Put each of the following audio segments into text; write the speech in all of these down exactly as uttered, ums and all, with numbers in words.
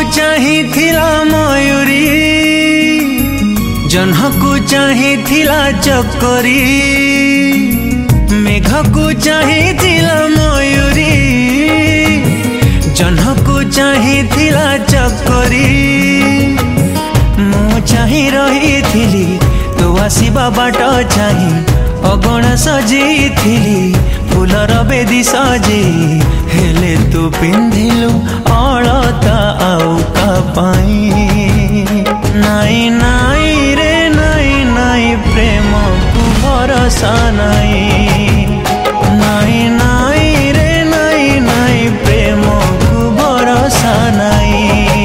चाहिथिला मयूरी जह्नकु चाहिथिला चकरी मेघकु चाहिथिला मयूरी जह्नकु चाहिथिला चकरी मु चाहि रही तू आसीबा बाट चाहि अगण सजेइथिली फूलर बेदी सजे हेले तू पिंधिलु अलता आउ का पाई नाई नाई रे नाई नाई प्रेम तू भरोसा नाई नाई नाई रे नाई नाई प्रेम तू भरोसा नाई।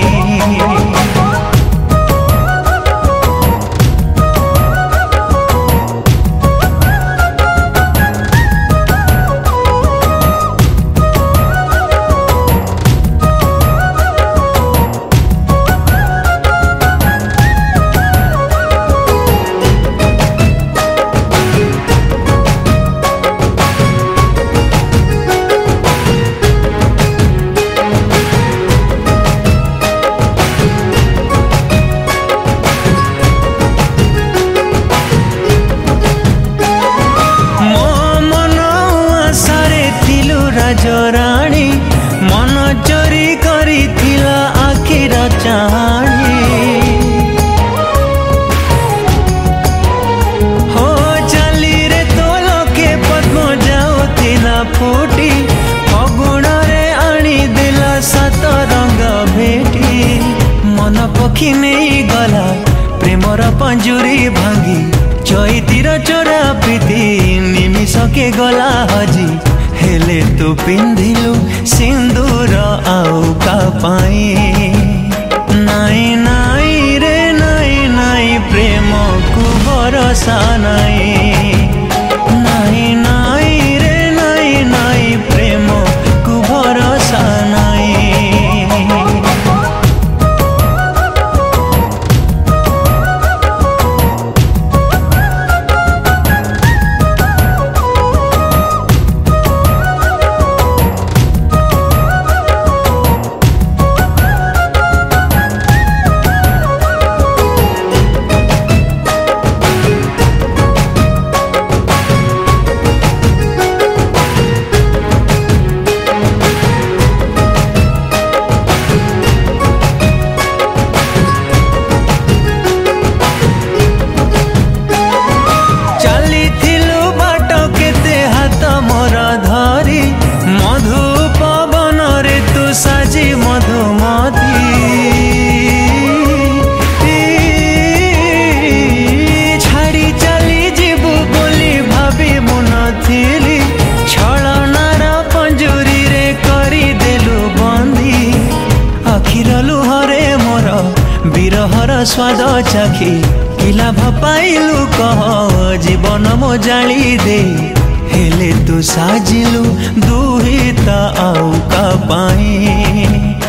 राजराणी मन चोरी करिथिला आखिर चाणी हो चली रे तो लोके पद्म जाउथिला फुटी फगुण रे आनी दिला सात रंग भेटी मन पखी नहीं गला प्रेमर पंजुरी भांगी चैतीर चोरा प्रीति निमिष के गला हजी हेले तू पिंधिलु सिंदूर आउ का पाई नाई नाई रे नाई नाई प्रेम को भरोसा नाई नाई नाई रे नाई नाई प्रेम को भरोसा नाई। बिरहर स्वाद चाखी कि लाभ पाइलु कह जीवन मो जाली दे हेले तू साजिलु दुहिता आउ का पाई।